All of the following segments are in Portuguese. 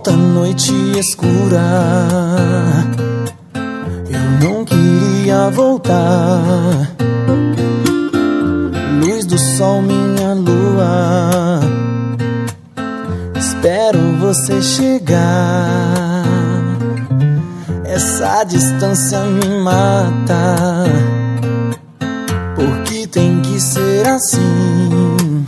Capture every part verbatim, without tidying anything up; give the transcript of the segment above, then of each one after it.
volta à noite escura, eu não queria voltar. Luz do sol, minha lua, espero você chegar. Essa distância me mata, porque tem que ser assim.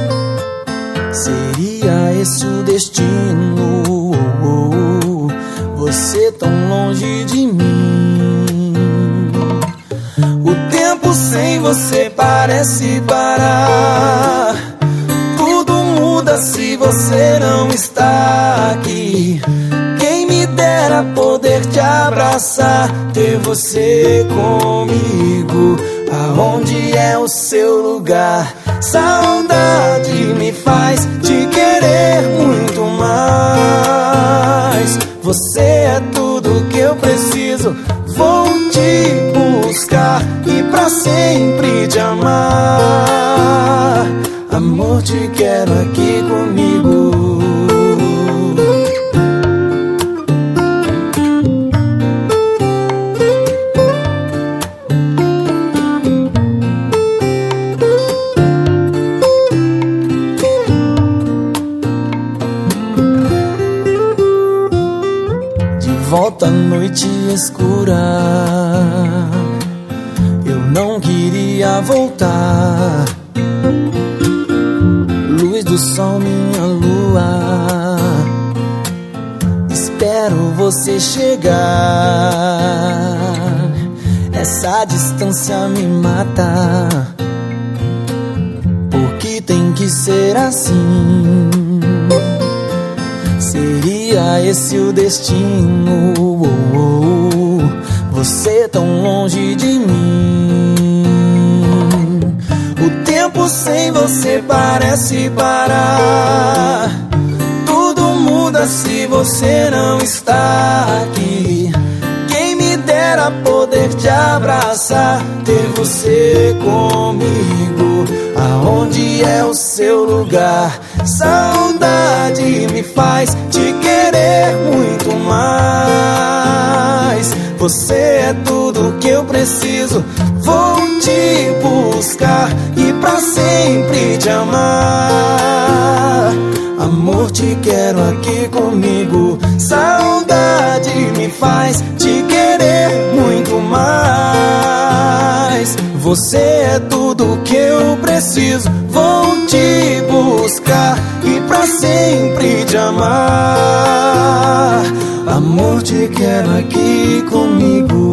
Seria esse o destino, oh, oh, você tão longe de mim. O tempo sem você parece parar. Tudo muda se você não está aqui. Quem me dera poder te abraçar, ter você comigo. Aonde é o seu lugar? Saudade me faz te querer muito mais. Você é tudo que eu preciso. Vou te buscar e pra sempre te amar. Amor, te quero aqui comigo. Volta à noite escura, eu não queria voltar. Luz do sol, minha lua, espero você chegar. Essa distância me mata, porque tem que ser assim. Seria esse o destino, oh, oh, você tão longe de mim. O tempo sem você parece parar. Tudo muda se você não está aqui. Quem me dera poder te abraçar, ter você comigo. Aonde é o seu lugar? Saudade me faz te querer muito mais. Você é tudo que eu preciso. Vou te buscar e pra sempre te amar. Amor, te quero aqui comigo. Saudade me faz te querer muito mais. Você é tudo que eu preciso. Vou te buscar e pra sempre te amar. Amor, te quero aqui comigo.